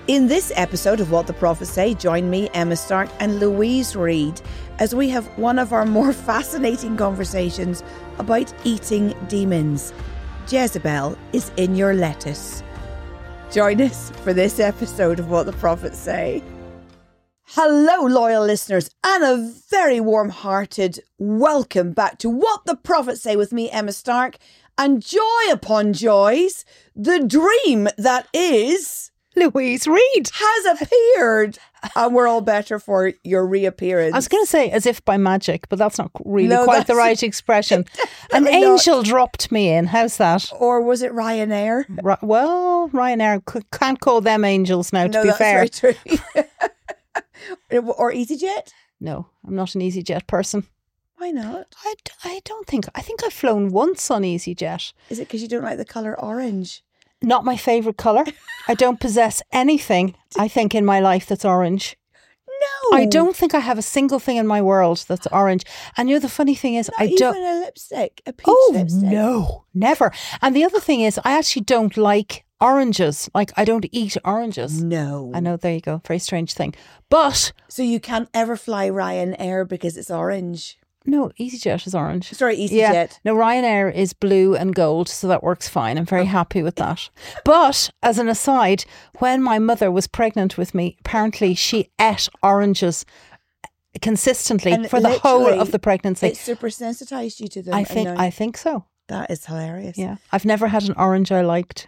In this episode of What the Prophets Say, join me, Emma Stark, and Louise Reed as we have one of our more fascinating conversations about eating demons. Jezebel is in your lettuce. Join us for this episode of What the Prophets Say. Hello, loyal listeners, and a very warm-hearted welcome back to What the Prophets Say with me, Emma Stark, and joy upon joys, the dream that is... Louise Reed has appeared, and we're all better for your reappearance. I was going to say as if by magic, but that's not really quite the right expression. An angel dropped me in. How's that? Or was it Ryanair? Well, Ryanair can't call them angels now, to be fair. That's very true. Or EasyJet? No, I'm not an EasyJet person. Why not? I don't think. I think I've flown once on EasyJet. Is it because you don't like the colour orange? Not my favourite colour. I don't possess anything, I think, in my life that's orange. No. I don't think I have a single thing in my world that's orange. And you know, the funny thing is, Not even a lipstick, a peach lipstick. No, never. And the other thing is, I actually don't like oranges. Like, I don't eat oranges. No. I know, there you go. Very strange thing. But... So you can't ever fly Ryanair because it's orange? No, EasyJet is orange. Sorry, EasyJet. Yeah. No, Ryanair is blue and gold, so that works fine. I'm very happy with that. But as an aside, when my mother was pregnant with me, apparently she ate oranges consistently and for the whole of the pregnancy. It super sensitized you to them. I think so. That is hilarious. Yeah. I've never had an orange I liked.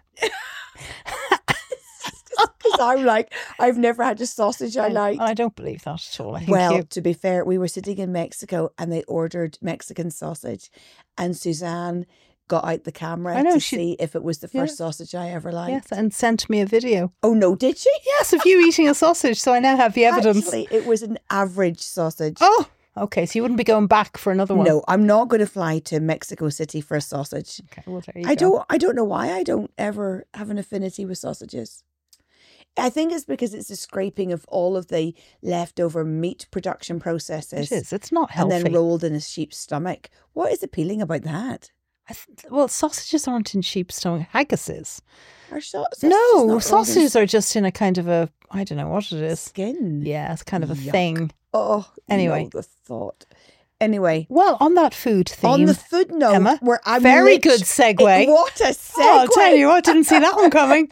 Because I'm like, I've never had a sausage I liked. I don't believe that at all. I think to be fair, we were sitting in Mexico and they ordered Mexican sausage, and Suzanne got out the camera to see if it was the first sausage I ever liked. Yes, and sent me a video. Oh no, did she? Yes, of you eating a sausage, so I now have the evidence. Actually, it was an average sausage. Oh, okay, so you wouldn't be going back for another one? No, I'm not going to fly to Mexico City for a sausage. Okay, well there you go. I don't know why I don't ever have an affinity with sausages. I think it's because it's a scraping of all of the leftover meat production processes. It is. It's not healthy. And then rolled in a sheep's stomach. What is appealing about that? Well, sausages aren't in sheep's stomach. Haggis is. Sausages are just in a kind of a, I don't know what it is. Skin. Yeah, it's kind of a Yuck. thing. Oh, anyway. No, the thought. Anyway. Well, on that food theme. On the food note, Emma, where I'm very good segue. What a segue. Oh, I'll tell you, I didn't see that one coming.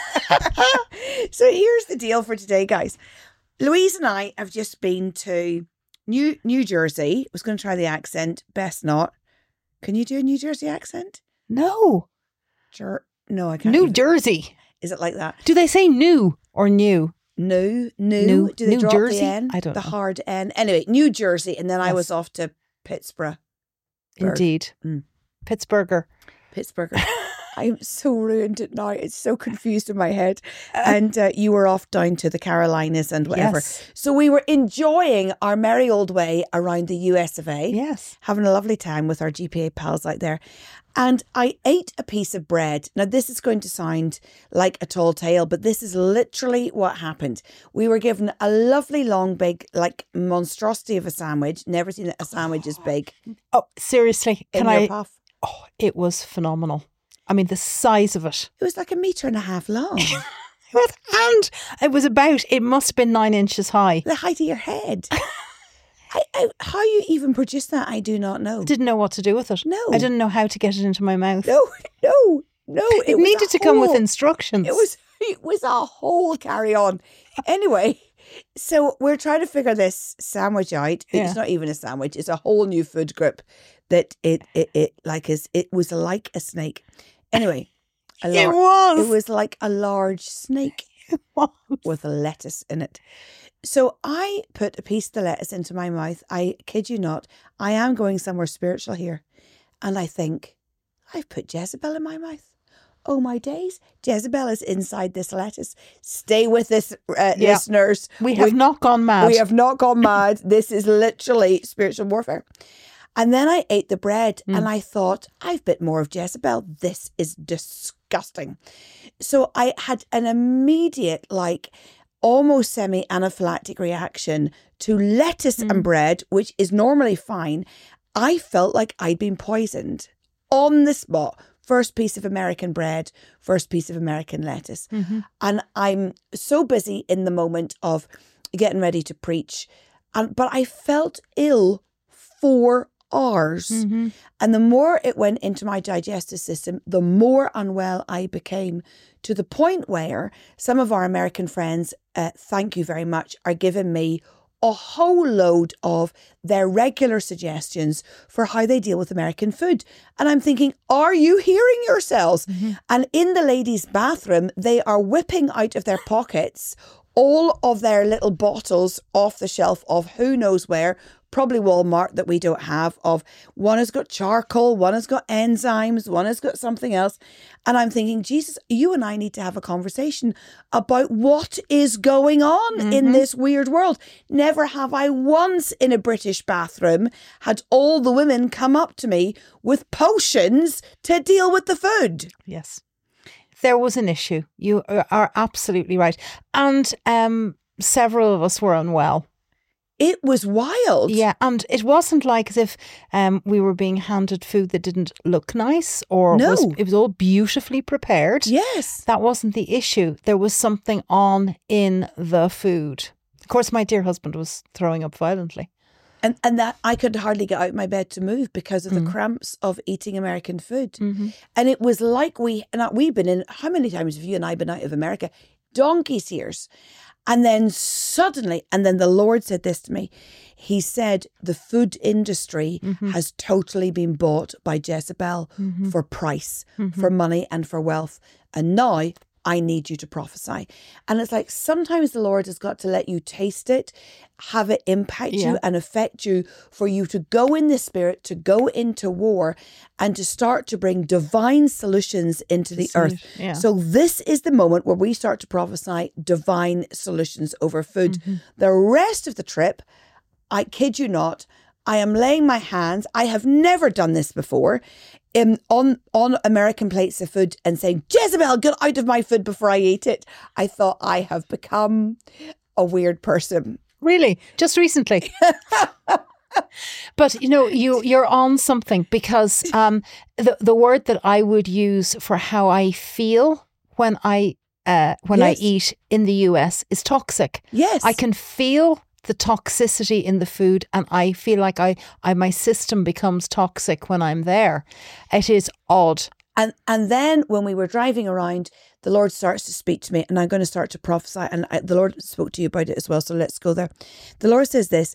So here's the deal for today, guys. Louise and I have just been to New Jersey. I was going to try the accent. Best not. Can you do a New Jersey accent? No. Sure. No, I can't. New Jersey. Is it like that? Do they say new or new? New. New Do they drop Jersey? the N? I don't know. The hard N. Anyway, New Jersey. And then I was off to Pittsburgh. Indeed. Pittsburgher. I'm so ruined at night. It's so confused in my head. And you were off down to the Carolinas and whatever. Yes. So we were enjoying our merry old way around the US of A. Yes. Having a lovely time with our GPA pals out there. And I ate a piece of bread. Now, this is going to sound like a tall tale, but this is literally what happened. We were given a lovely, long, big, like monstrosity of a sandwich. Never seen a sandwich as big. Oh, seriously. In your puff. Oh, it was phenomenal. I mean, the size of it. It was like 1.5 meters long. And it must have been 9 inches high. The height of your head. How you even produced that, I do not know. Didn't know what to do with it. No. I didn't know how to get it into my mouth. No. It needed to come with instructions. It was a whole carry on. Anyway, so we're trying to figure this sandwich out. Yeah. It's not even a sandwich. It's a whole new food group that it was like a snake. Anyway, It was like a large snake with a lettuce in it. So I put a piece of the lettuce into my mouth. I kid you not. I am going somewhere spiritual here. And I think, I've put Jezebel in my mouth. Oh my days. Jezebel is inside this lettuce. Stay with us, listeners. We have not gone mad. We have not gone mad. This is literally spiritual warfare. And then I ate the bread and I thought, I've bit more of Jezebel. This is disgusting. So I had an immediate, almost semi-anaphylactic reaction to lettuce and bread, which is normally fine. I felt like I'd been poisoned on the spot first piece of American bread, first piece of American lettuce. And I'm so busy in the moment of getting ready to preach. But I felt ill for hours. And the more it went into my digestive system, the more unwell I became, to the point where some of our American friends, thank you very much, are giving me a whole load of their regular suggestions for how they deal with American food. And I'm thinking, are you hearing yourselves? And in the ladies' bathroom, they are whipping out of their pockets all of their little bottles off the shelf of who knows where, probably Walmart that we don't have, of one has got charcoal, one has got enzymes, one has got something else. And I'm thinking, Jesus, you and I need to have a conversation about what is going on in this weird world. Never have I once in a British bathroom had all the women come up to me with potions to deal with the food. Yes. There was an issue. You are absolutely right. And several of us were unwell. It was wild. Yeah, and it wasn't like as if we were being handed food that didn't look nice or it was all beautifully prepared. Yes. That wasn't the issue. There was something on in the food. Of course, my dear husband was throwing up violently. And that I could hardly get out of my bed to move because of the cramps of eating American food. And it was like we've been in, how many times have you and I been out of America? Donkey's years. And then suddenly, the Lord said this to me. He said, the food industry has totally been bought by Jezebel for price, for money and for wealth. And now I need you to prophesy. And it's like, sometimes the Lord has got to let you taste it, have it impact you and affect you, for you to go in the spirit, to go into war and to start to bring divine solutions into the earth. Yeah. So this is the moment where we start to prophesy divine solutions over food. The rest of the trip, I kid you not, I am laying my hands. I have never done this before. On American plates of food and saying, Jezebel, get out of my food before I eat it. I thought, I have become a weird person. Really? Just recently? But, you know, you're on something, because the word that I would use for how I feel when I eat in the US is toxic. Yes. I can feel the toxicity in the food, and I feel like my system becomes toxic when I'm there. It is odd. And then when we were driving around, the Lord starts to speak to me, and I'm going to start to prophesy. And the Lord spoke to you about it as well. So let's go there. The Lord says this,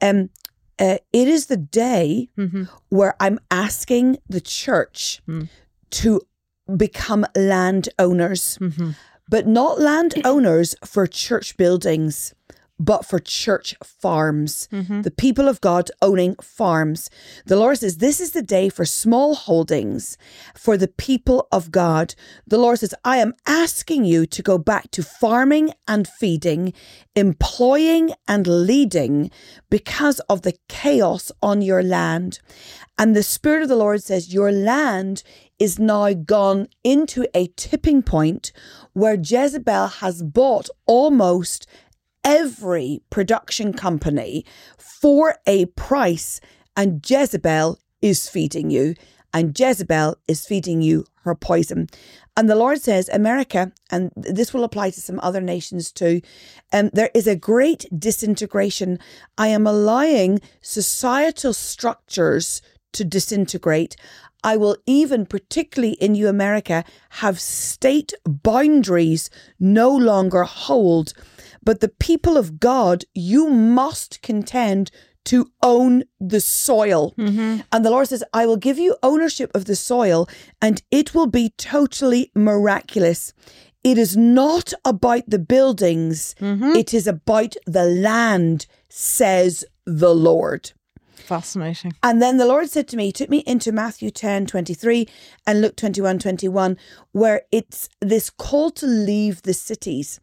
it is the day where I'm asking the church to become landowners, but not landowners for church buildings, but for church farms. The people of God owning farms. The Lord says, this is the day for small holdings for the people of God. The Lord says, I am asking you to go back to farming and feeding, employing and leading, because of the chaos on your land. And the Spirit of the Lord says, your land is now gone into a tipping point where Jezebel has bought almost every production company for a price, and Jezebel is feeding you, and Jezebel is feeding you her poison. And the Lord says, America, and this will apply to some other nations too, there is a great disintegration. I am allowing societal structures to disintegrate. I will even, particularly in you, America, have state boundaries no longer hold. But the people of God, you must contend to own the soil. And the Lord says, I will give you ownership of the soil, and it will be totally miraculous. It is not about the buildings. It is about the land, says the Lord. Fascinating. And then the Lord said to me, he took me into Matthew 10:23 and Luke 21:21, where it's this call to leave the cities.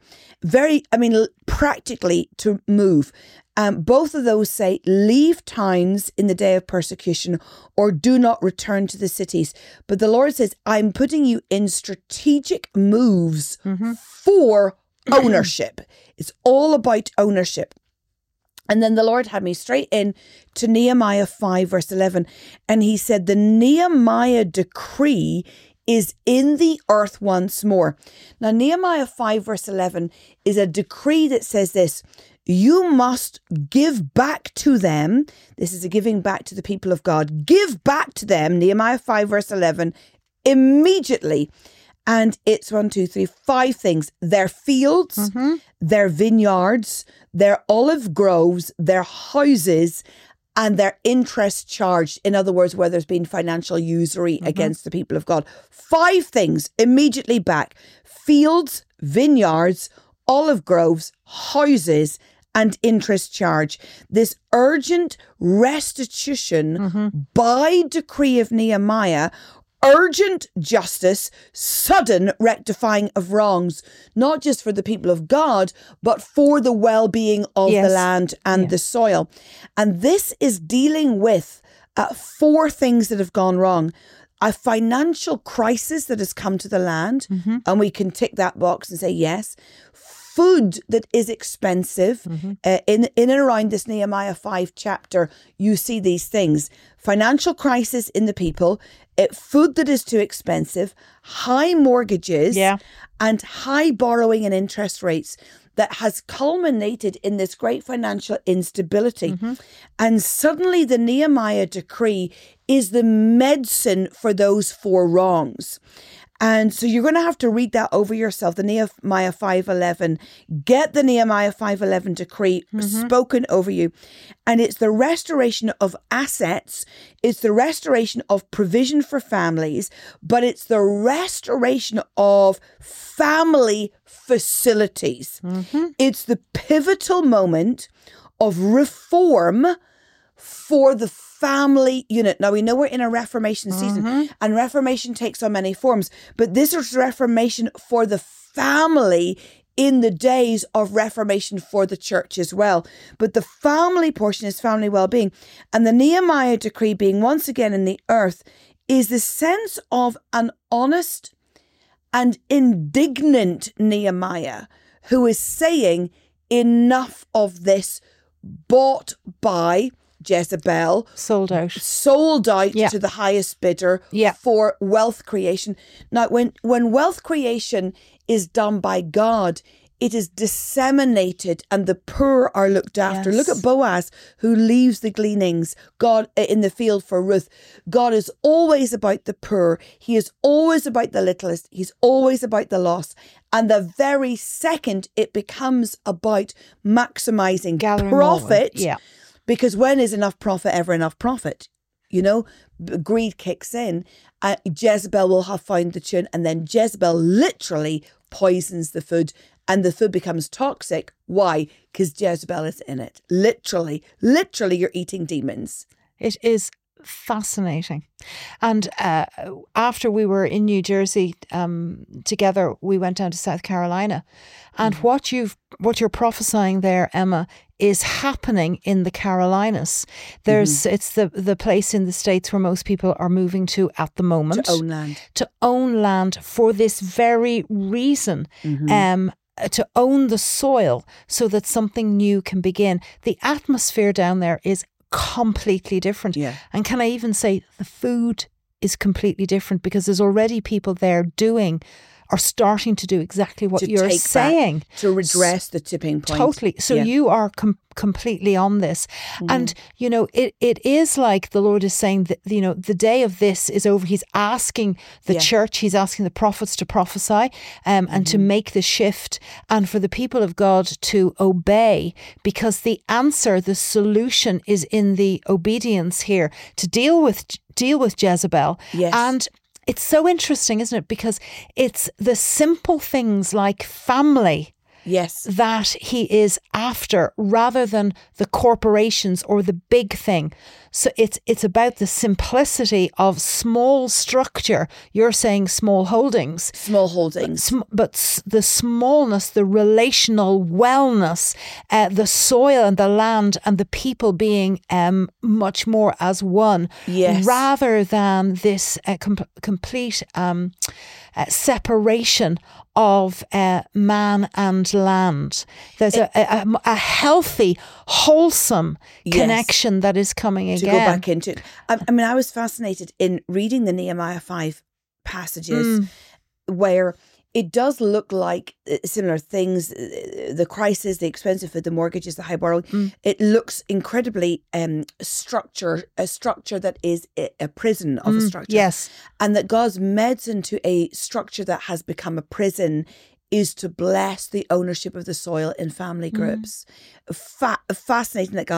Practically to move. Both of those say, leave towns in the day of persecution, or do not return to the cities. But the Lord says, I'm putting you in strategic moves for ownership. It's all about ownership. And then the Lord had me straight in to Nehemiah 5 verse 11. And he said, the Nehemiah decree is in the earth once more. Now, Nehemiah 5 verse 11 is a decree that says this: you must give back to them. This is a giving back to the people of God. Give back to them, Nehemiah 5 verse 11, immediately. And it's 5 things: their fields, their vineyards, their olive groves, their houses, and their interest charged. In other words, where there's been financial usury against the people of God. 5 things immediately back: fields, vineyards, olive groves, houses, and interest charge. This urgent restitution by decree of Nehemiah, urgent justice, sudden rectifying of wrongs, not just for the people of God, but for the well-being of the land and the soil. And this is dealing with 4 things that have gone wrong. A financial crisis that has come to the land, and we can tick that box and say yes. Food that is expensive. In and around this Nehemiah 5 chapter, you see these things. Financial crisis in the people, food that is too expensive, high mortgages, and high borrowing and interest rates that has culminated in this great financial instability. And suddenly the Nehemiah decree is the medicine for those 4 wrongs. And so you're going to have to read that over yourself, the Nehemiah 5:11. Get the Nehemiah 5:11 decree spoken over you. And it's the restoration of assets. It's the restoration of provision for families, but it's the restoration of family facilities. It's the pivotal moment of reform for the family unit. Now, we know we're in a Reformation season, and Reformation takes on many forms, but this is Reformation for the family in the days of Reformation for the church as well. But the family portion is family well-being. And the Nehemiah decree being once again in the earth is the sense of an honest and indignant Nehemiah who is saying, enough of this, bought by Jezebel, sold out to the highest bidder for wealth creation. Now, when wealth creation is done by God, it is disseminated and the poor are looked after. Look at Boaz, who leaves the gleanings, God in the field for Ruth. God is always about the poor. He is always about the littlest. He's always about the lost. And the very second it becomes about maximizing profit, because when is enough profit ever enough profit? You know, greed kicks in. Jezebel will have found the tune, and then Jezebel literally poisons the food, and the food becomes toxic. Why? Because Jezebel is in it. Literally, you're eating demons. It is fascinating. And after we were in New Jersey together, we went down to South Carolina, and what you're prophesying there, Emma, is happening in the Carolinas. It's the place in the States where most people are moving to at the moment. To own land for this very reason. To own the soil so that something new can begin. The atmosphere down there is completely different. And can I even say the food is completely different, because there's already people there are starting to do exactly what you're saying. To redress the tipping point. Totally. So you are completely on this. And, you know, it is like the Lord is saying that, you know, the day of this is over. He's asking the church, he's asking the prophets to prophesy and to make the shift, and for the people of God to obey, because the answer, the solution is in the obedience here to deal with Jezebel. And it's so interesting, isn't it? Because it's the simple things like family that he is after, rather than the corporations or the big thing. So it's about the simplicity of small structure. You're saying small holdings. But the smallness, the relational wellness, the soil and the land and the people being much more as one, rather than this complete separation of man and land. There's a healthy, wholesome connection that is coming again. To go back into it. I mean, I was fascinated in reading the Nehemiah 5 passages where it does look like similar things, the crisis, the expensive food, the mortgages, the high borrowing. It looks incredibly a structure that is a prison of a structure. Yes. And that God's medicine to a structure that has become a prison is to bless the ownership of the soil in family groups. Fascinating that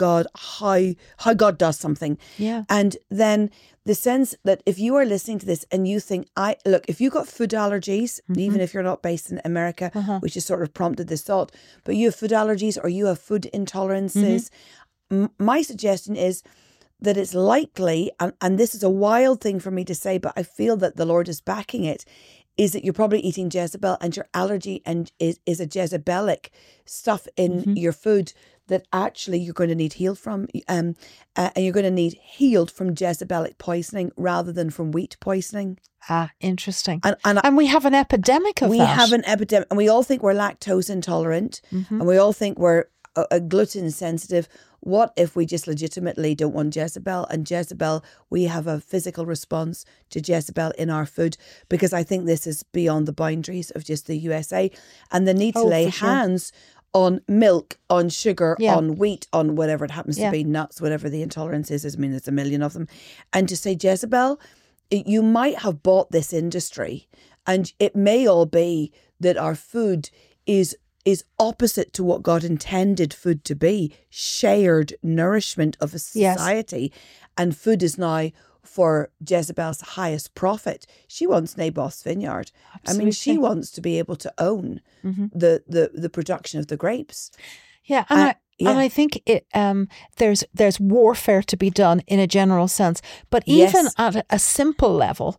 how God does something. Yeah. And then the sense that if you are listening to this and you think, if you've got food allergies, even if you're not based in America, which has sort of prompted this thought, but you have food allergies or you have food intolerances, my suggestion is that it's likely, and this is a wild thing for me to say, but I feel that the Lord is backing it, is that you're probably eating Jezebel and your allergy and is a Jezebelic stuff in your food that actually you're going to need healed from, and you're going to need healed from Jezebelic poisoning rather than from wheat poisoning. Interesting. And we have an epidemic of that. We have an epidemic, and we all think we're lactose intolerant, and we all think we're gluten sensitive. What if we just legitimately don't want Jezebel? And Jezebel, we have a physical response to Jezebel in our food, because I think this is beyond the boundaries of just the USA. And the need to lay hands on milk, on sugar, on wheat, on whatever it happens to be, nuts, whatever the intolerance is. I mean, there's a million of them. And to say, Jezebel, you might have bought this industry, and it may all be that our food is opposite to what God intended food to be, shared nourishment of a society. And food is now for Jezebel's highest profit. She wants Naboth's vineyard. Absolutely. I mean, she wants to be able to own the production of the grapes. Yeah, and I think there's warfare to be done in a general sense, but even at a simple level.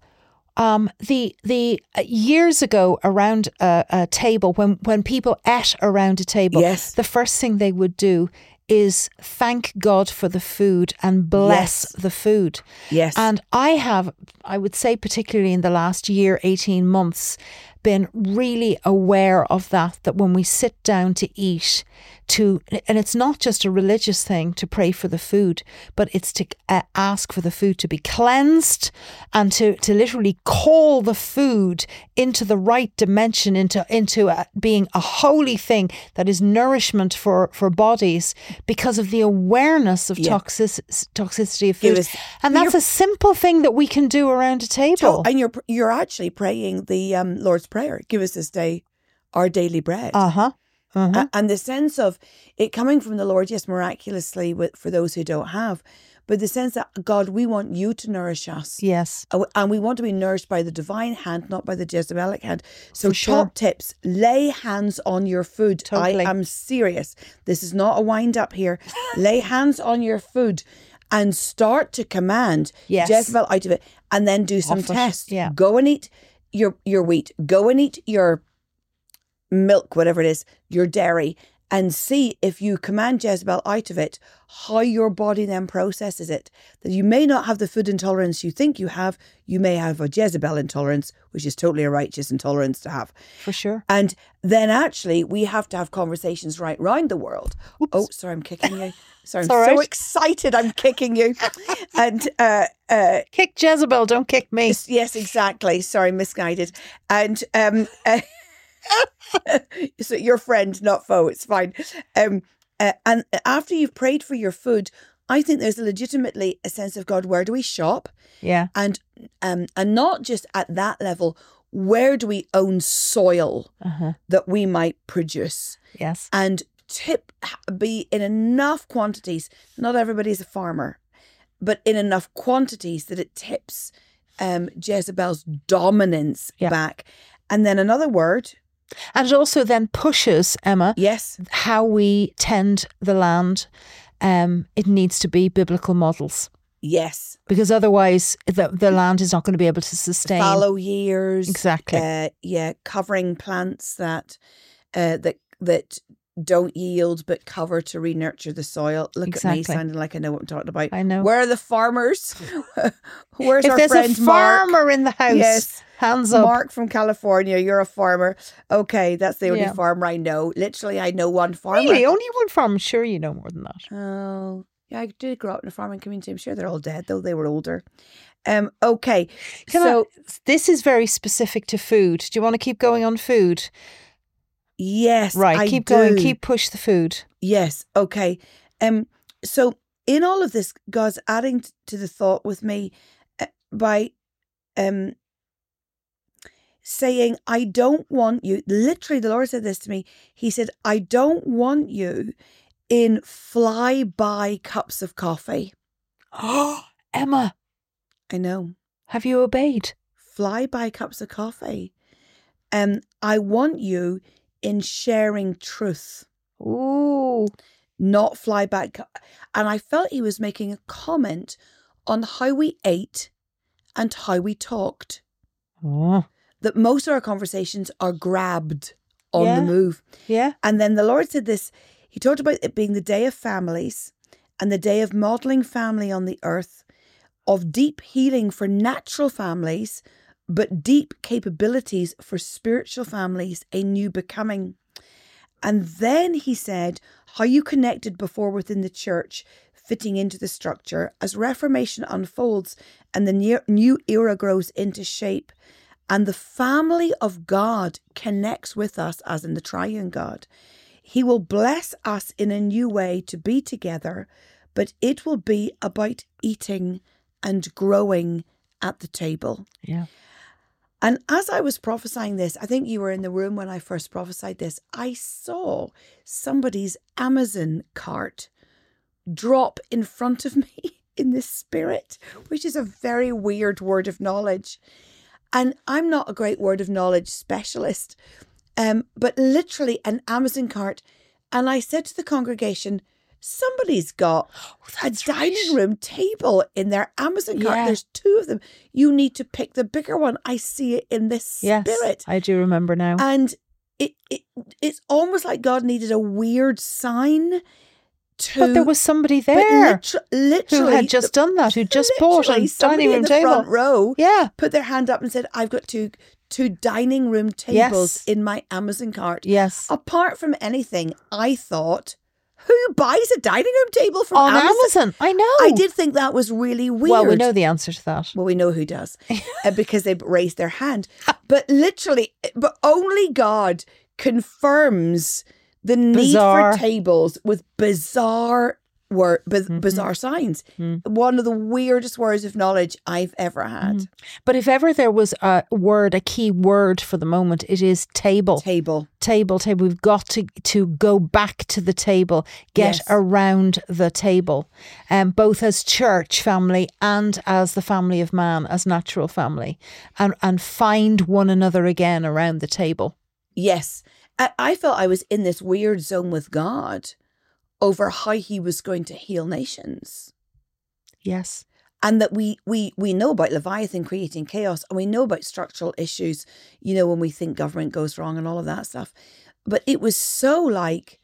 The years ago around a table, when people ate around a table, the first thing they would do is thank God for the food and bless the food. Yes. And I would say particularly in the last year, 18 months, been really aware of that when we sit down to eat, and it's not just a religious thing to pray for the food, but it's to ask for the food to be cleansed and to literally call the food into the right dimension, into being a holy thing that is nourishment for bodies, because of the awareness of toxicity of food. And that's a simple thing that we can do around a table. And you're actually praying the Lord's Prayer. Give us this day our daily bread. And the sense of it coming from the Lord, yes, miraculously for those who don't have, but the sense that, God, we want you to nourish us. Yes. And we want to be nourished by the divine hand, not by the Jezebelic hand. So top tips, lay hands on your food. Totally. I am serious. This is not a wind up here. Lay hands on your food and start to command Jezebel out of it, and then do some tests. Yeah. Go and eat your wheat. Go and eat your milk, whatever it is, your dairy, and see if you command Jezebel out of it, how your body then processes it. That you may not have the food intolerance you think you have. You may have a Jezebel intolerance, which is totally a righteous intolerance to have. For sure. And then actually we have to have conversations right round the world. Oops. Oh, sorry, I'm kicking you. Sorry, I'm so excited I'm kicking you. And kick Jezebel, don't kick me. Yes, exactly. Sorry, misguided. And so your friend, not foe, it's fine. And after you've prayed for your food, I think there's legitimately a sense of, God, where do we shop? Yeah. And not just at that level, where do we own soil that we might produce? Yes. And be in enough quantities. Not everybody's a farmer, but in enough quantities that it tips Jezebel's dominance back. And then another word. And it also then pushes, Emma, how we tend the land. It needs to be biblical models. Yes. Because otherwise the land is not going to be able to sustain. Fallow years. Exactly. Covering plants that don't yield but cover to re-nurture the soil. Look at me sounding like I know what I'm talking about. I know. Where are the farmers? Where's our friend Mark? If there's a farmer in the house, hands up. Mark from California, you're a farmer. Okay, that's the only farmer I know. Literally, I know one farmer. Really? Only one farmer? Sure, you know more than that. Oh, Yeah, I did grow up in a farming community. I'm sure they're all dead, though they were older. Okay. This is very specific to food. Do you want to keep going on food? Yes, Right, I keep do. going. Keep push the food. Yes. Okay. So in all of this, God's adding to the thought with me by saying, I don't want you. Literally, the Lord said this to me. He said, I don't want you in fly-by cups of coffee. Oh, Emma, I know. have you obeyed? Fly-by cups of coffee. I want you in sharing truth. Ooh. Not fly-by. And I felt he was making a comment on how we ate and how we talked. Oh. That most of our conversations are grabbed on Yeah. the move. Yeah. And then the Lord said this. He talked about it being the day of families and the day of modelling family on the earth, of deep healing for natural families, but deep capabilities for spiritual families, a new becoming. And then he said how you connected before within the church, fitting into the structure as Reformation unfolds and the new era grows into shape. And the family of God connects with us as in the triune God. He will bless us in a new way to be together, but it will be about eating and growing at the table. Yeah. And as I was prophesying this, I think you were in the room when I first prophesied this, I saw somebody's Amazon cart drop in front of me in the spirit, which is a very weird word of knowledge. And I'm not a great word of knowledge specialist, but literally an Amazon cart. And I said to the congregation, somebody's got a dining room table in their Amazon cart. Yeah. There's two of them. You need to pick the bigger one. I see it in this Yes, spirit. I do remember now. And it's almost like God needed a weird sign to... But there was somebody there literally, who had just done that, who just bought a somebody dining room in the table. front row Yeah. put their hand up and said, I've got two dining room tables Yes. in my Amazon cart. Yes. Apart from anything, I thought, who buys a dining room table from On Amazon? Amazon. I know. I did think that was really weird. Well, we know the answer to that. Well, we know who does because they raised their hand. But literally, but only God confirms the need Bizarre. for tables with bizarre bizarre signs. One of the weirdest words of knowledge I've ever had. But if ever there was a word, a key word for the moment, it is table. Table. Table. We've got to go back to the table, get Yes. around the table, both as church family and as the family of man, as natural family, and find one another again around the table. Yes. I felt I was in this weird zone with God over how he was going to heal nations. Yes. And that we know about Leviathan creating chaos, and we know about structural issues, you know, when we think government goes wrong and all of that stuff. But it was so like,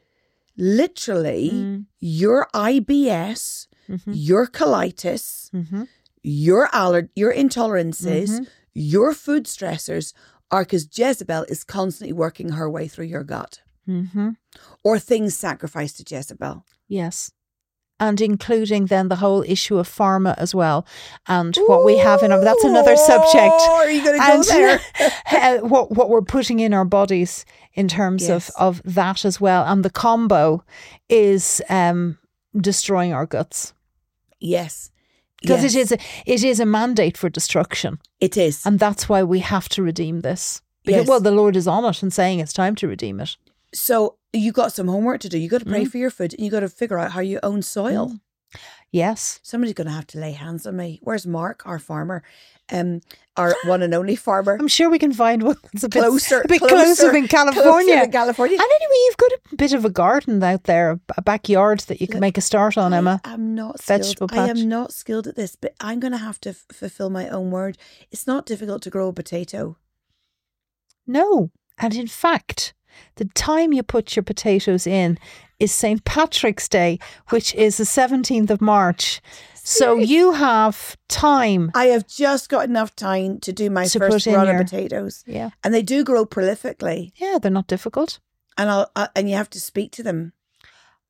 literally, your IBS, your colitis, your intolerances, your food stressors are because Jezebel is constantly working her way through your gut. Or things sacrificed to Jezebel. Yes. And including then the whole issue of pharma as well. And what we have in our... That's another subject. Oh, are you going to go there? what we're putting in our bodies in terms Yes. of that as well. And the combo is destroying our guts. Yes. Because Yes. it is a mandate for destruction. It is. And that's why we have to redeem this. Because, Yes. well, the Lord is on it and saying it's time to redeem it. So you got some homework to do. You got to pray for your food, and you got to figure out how you own soil. Yes. Somebody's going to have to lay hands on me. Where's Mark, our farmer, our one and only farmer? I'm sure we can find one that's a bit Closer in California. Closer in California. And anyway, you've got a bit of a garden out there, a backyard that you can make a start on, Emma. I'm not Vegetable skilled. I patch. am not skilled at this, but I'm going to have to fulfill my own word. It's not difficult to grow a potato. No. And in fact, the time you put your potatoes in is St. Patrick's Day, which is the 17th of March. So you have time. I have just got enough time to do my To first put in run your- of potatoes. Yeah. And they do grow prolifically. Yeah, they're not difficult. And and you have to speak to them.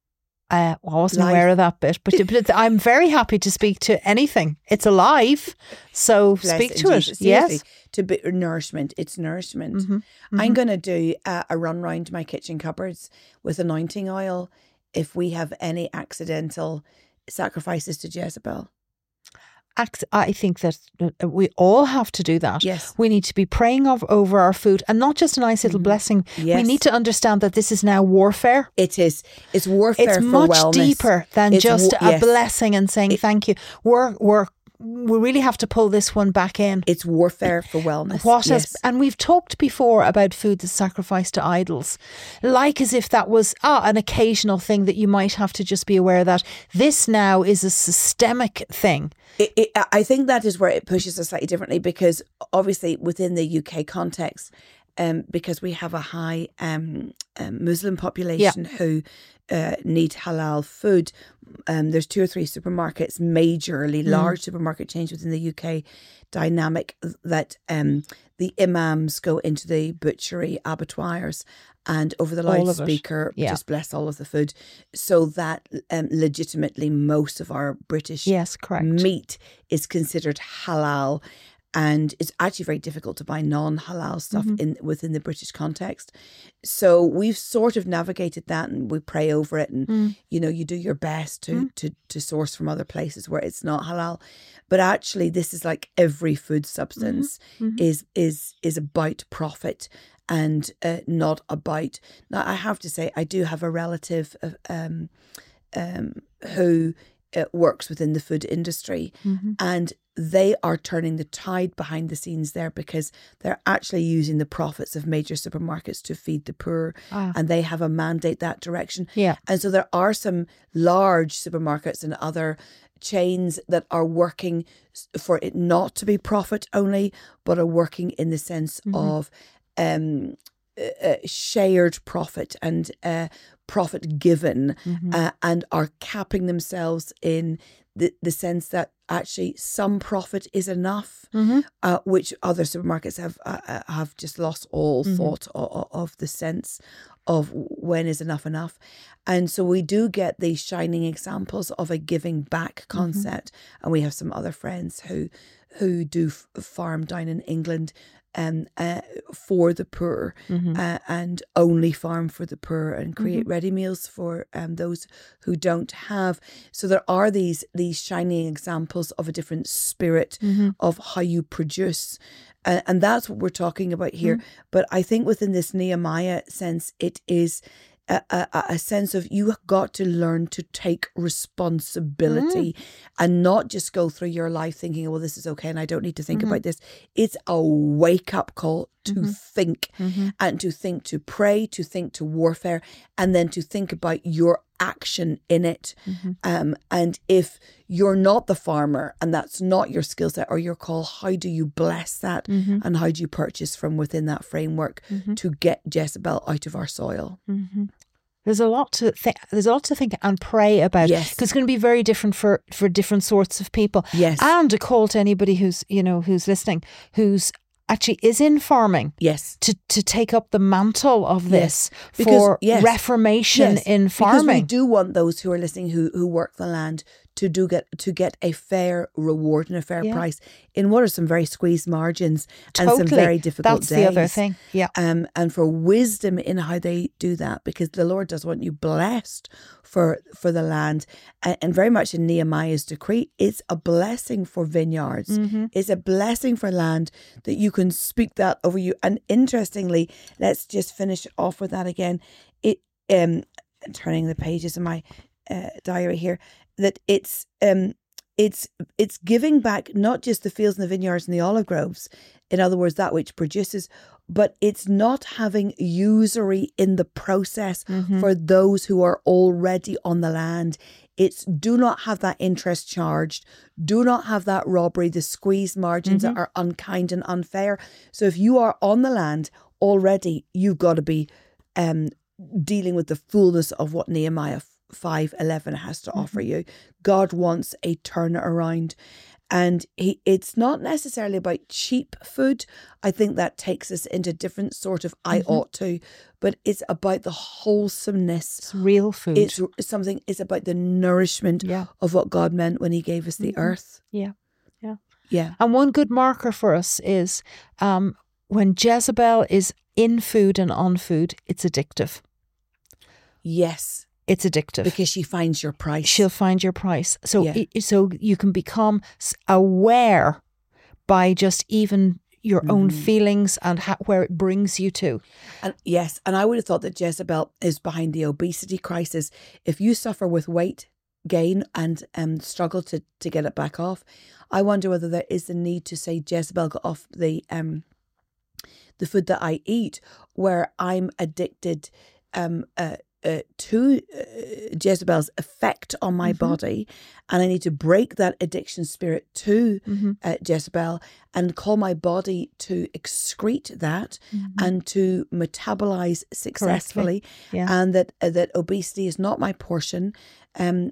I wasn't Life. aware of that bit, but I'm very happy to speak to anything. It's alive, so Bless speak it, to it. Jesus. Yes. Seriously, to be nourishment. It's nourishment. Mm-hmm. I'm going to do a run round my kitchen cupboards with anointing oil if we have any accidental sacrifices to Jezebel. I think that we all have to do that. Yes. We need to be praying over our food, and not just a nice little blessing. Yes. We need to understand that this is now warfare. It is. It's warfare It's for much wellness. deeper than It's just a yes. blessing and saying thank you. We really have to pull this one back in. It's warfare for wellness. Yes. And we've talked before about food that's sacrificed to idols, like as if that was an occasional thing that you might have to just be aware that this now is a systemic thing. I think that is where it pushes us slightly differently, because obviously within the UK context, because we have a high Muslim population who need halal food. There's 2 or 3 supermarkets, majorly large supermarket chains within the UK dynamic, that the imams go into the butchery abattoirs and over the loudspeaker just bless all of the food, so that legitimately most of our British meat is considered halal. And it's actually very difficult to buy non-halal stuff within the British context. So we've sort of navigated that, and we pray over it, and you do your best to source from other places where it's not halal. But actually, this is like every food substance is about profit and not about. Now, I have to say, I do have a relative who works within the food industry, and they are turning the tide behind the scenes there, because they're actually using the profits of major supermarkets to feed the poor, and they have a mandate that direction. And so there are some large supermarkets and other chains that are working for it not to be profit only, but are working in the sense of shared profit and profit given, and are capping themselves in the sense that actually some profit is enough, which other supermarkets have just lost all thought of the sense of when is enough. And so we do get these shining examples of a giving back concept. And we have some other friends who do farm down in England for the poor, and only farm for the poor, and create ready meals for those who don't have. So there are these shining examples of a different spirit of how you produce. And that's what we're talking about here. But I think within this Nehemiah sense, it is a sense of you have got to learn to take responsibility and not just go through your life thinking, well, this is okay and I don't need to think about this. It's a wake up call to think, and to think, to pray, to think, to warfare, and then to think about your action in it. And if you're not the farmer and that's not your skill set or your call, how do you bless that? And how do you purchase from within that framework to get Jezebel out of our soil? There's a lot to think. There's a lot to think and pray about. Yes, because it's going to be very different for different sorts of people. Yes, and a call to anybody who's listening, who's actually is in farming. Yes, to take up the mantle of this for reformation in farming. Because we do want those who are listening who work the land to get a fair reward and a fair price in what are some very squeezed margins and some very difficult days. That's the other thing. And for wisdom in how they do that, because the Lord does want you blessed for the land. And very much in Nehemiah's decree, it's a blessing for vineyards. It's a blessing for land that you can speak that over you. And interestingly, let's just finish off with that again. Turning the pages in my diary here, that it's giving back not just the fields and the vineyards and the olive groves, in other words, that which produces, but it's not having usury in the process for those who are already on the land. It's do not have that interest charged, do not have that robbery, the squeezed margins that are unkind and unfair. So if you are on the land already, you've got to be dealing with the fullness of what Nehemiah 5:11 has to offer you. God wants a turnaround. And it's not necessarily about cheap food. I think that takes us into different sort of I ought to, but it's about the wholesomeness. It's real food. It's about the nourishment of what God meant when he gave us the earth. Yeah. Yeah. And one good marker for us is when Jezebel is in food and on food, it's addictive. Yes. It's addictive. Because she finds your price. She'll find your price. So, so you can become aware by just even your own feelings and where it brings you to. And yes, and I would have thought that Jezebel is behind the obesity crisis. If you suffer with weight gain and struggle to get it back off, I wonder whether there is the need to say, Jezebel, got off the food that I eat, where I'm addicted to Jezebel's effect on my body, and I need to break that addiction spirit to Jezebel and call my body to excrete that and to metabolize successfully, and that obesity is not my portion. And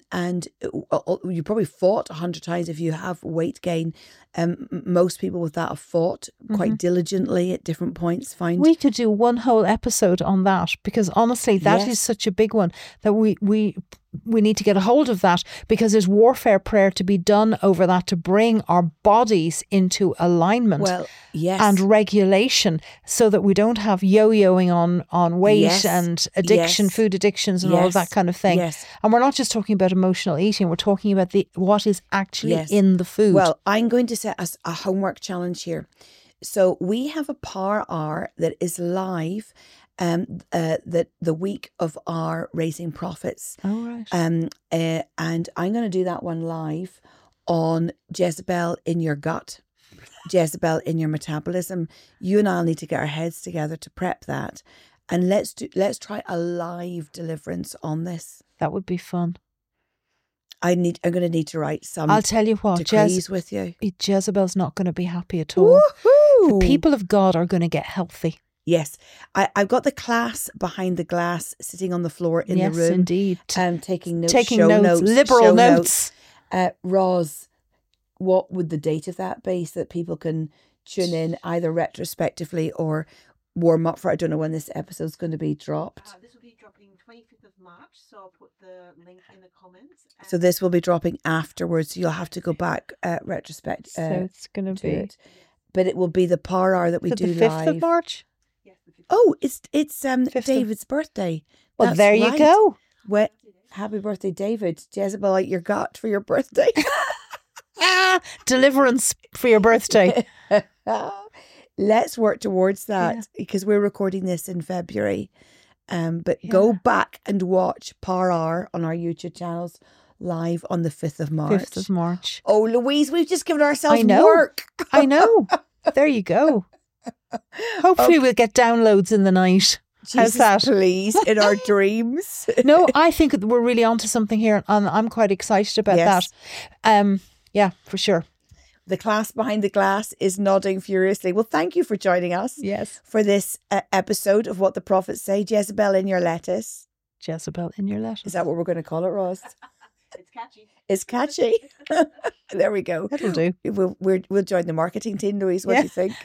you probably fought 100 times if you have weight gain. Most people with that have fought quite diligently at different points. We could do one whole episode on that, because honestly, that is such a big one that we need to get a hold of that, because there's warfare prayer to be done over that, to bring our bodies into alignment and regulation, so that we don't have yo-yoing on weight and addiction, food addictions and all of that kind of thing. And we're not just talking about emotional eating, we're talking about what is actually in the food. Well, I'm going to set us a homework challenge here. So we have a Power Hour that is live that the week of our Raising Profits. Oh, right. And I'm going to do that one live on Jezebel in your gut, Jezebel in your metabolism. You and I'll need to get our heads together to prep that, and let's try a live deliverance on this. That would be fun. I'm going to need to write some. I'll tell you what, decrees with you. Jezebel's not going to be happy at all. Woo-hoo! The people of God are going to get healthy. Yes, I've got the class behind the glass sitting on the floor in the room. Yes, indeed. Taking notes, liberal notes. Roz, what would the date of that be, so that people can tune in either retrospectively or warm up for? I don't know when this episode's going to be dropped. This will be dropping 25th of March, so I'll put the link in the comments. So this will be dropping afterwards. So you'll have to go back retrospect. So it's going to be it. But it will be the Power Hour that we do the 5th live. of March. Oh, it's David's birthday. Well, there you go. Well, happy birthday, David. Jezebel out your gut for your birthday. Deliverance for your birthday. Let's work towards that, because we're recording this in February. But go back and watch Power Hour on our YouTube channels live on the 5th of March. 5th of March. Oh, Louise, we've just given ourselves work. I know. There you go. Hopefully we'll get downloads in the night. How's that? Please, in our dreams. No, I think we're really onto something here, and I'm quite excited about that. Yeah, for sure. The class behind the glass is nodding furiously. Well, thank you for joining us. Yes. For this episode of What the Prophets Say. Jezebel in your lettuce. Jezebel in your lettuce. Is that what we're going to call it, Roz? It's catchy. It's catchy. There we go. That'll do. We'll join the marketing team, Louise. What do you think?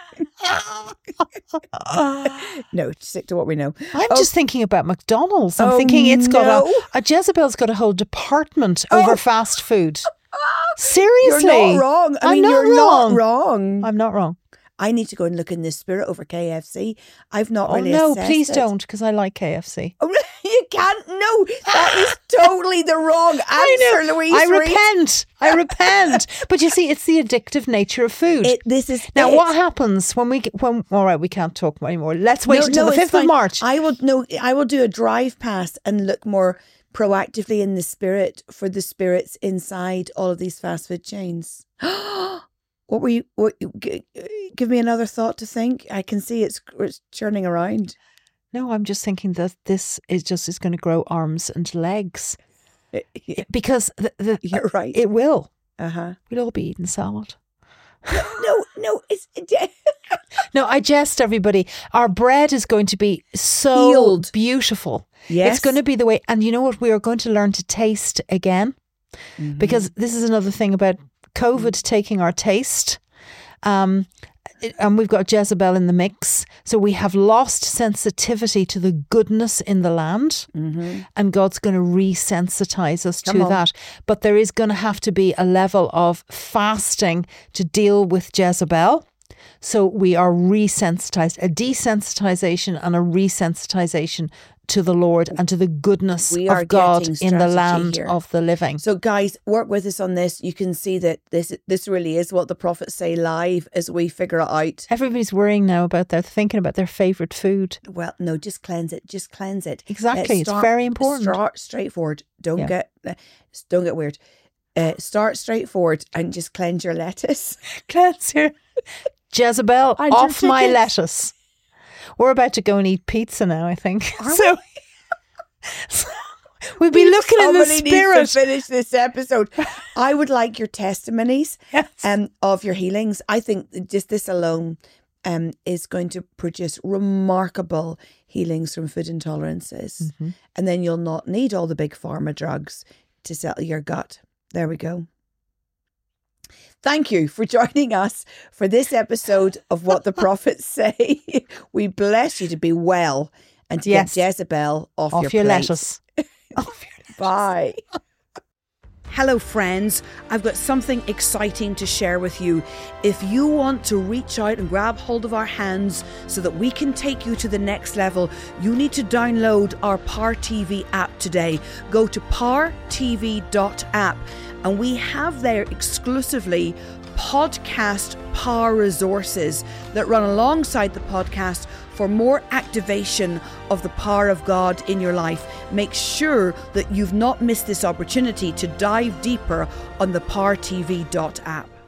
No, stick to what we know. I'm just thinking about McDonald's. I'm thinking it's got a Jezebel's got a whole department over fast food. Seriously. You're not wrong. You're not wrong. I'm not wrong. I need to go and look in this spirit over KFC. I've not really no, assessed please it. don't, because I like KFC. Oh, you can't. No, that is totally the wrong answer, I know. Louise. I repent. But you see, it's the addictive nature of food. What happens when all right, we can't talk anymore. Let's wait until the 5th of March. I will do a drive past and look more proactively in the spirit for the spirits inside all of these fast food chains. Give me another thought to think. I can see it's churning around. No, I'm just thinking that this is going to grow arms and legs. Because you're right. It will. We'll all be eating salad. No, it's no, I jest, everybody. Our bread is going to be so healed. Beautiful. Yes. It's going to be the way, and you know what? We are going to learn to taste again. Because this is another thing about COVID taking our taste. And we've got Jezebel in the mix. So we have lost sensitivity to the goodness in the land. And God's going to resensitize us to that. But there is going to have to be a level of fasting to deal with Jezebel. So we are resensitized, a desensitization and a resensitization to the Lord and to the goodness of God in the land of the living. So guys, work with us on this. You can see that this really is what the prophets say live as we figure it out. Everybody's worrying now about thinking about their favourite food. Well, no, just cleanse it. Just cleanse it. Exactly. It's very important. Start straightforward. Don't get weird. Start straightforward and just cleanse your lettuce. Cleanse your Jezebel off my lettuce. We're about to go and eat pizza now, I think. So we'll be looking in the spirit. Needs to finish this episode. I would like your testimonies of your healings. I think just this alone is going to produce remarkable healings from food intolerances. And then you'll not need all the big pharma drugs to settle your gut. There we go. Thank you for joining us for this episode of What the Prophets Say. We bless you to be well and to get Jezebel off your lettuce. Bye. Hello friends, I've got something exciting to share with you. If you want to reach out and grab hold of our hands so that we can take you to the next level, you need to download our Power TV app today. Go to powertv.app and we have there exclusively podcast power resources that run alongside the podcast for more activation of the power of God in your life. Make sure that you've not missed this opportunity to dive deeper on the powertv.app.